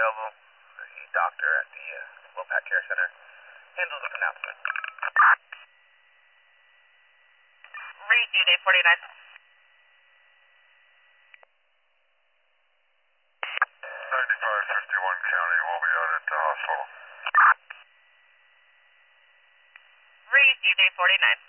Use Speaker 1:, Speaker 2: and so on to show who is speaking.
Speaker 1: available. The doctor at the Lopac Care Center handles this announcement.
Speaker 2: Received 849.
Speaker 3: 9551 County will be out at the hospital.
Speaker 2: Received 849.